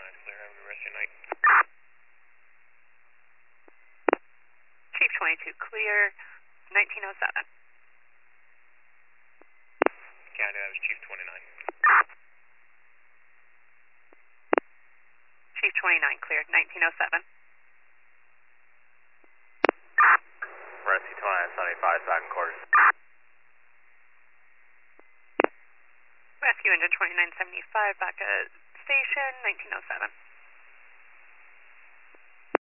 clear. Have a good rest of your night. Chief 22, clear, 1907. County, that was Chief 29. Chief 29, cleared, 1907. Rescue 2975, back in quarters. Rescue engine 2975, back at station, 1907.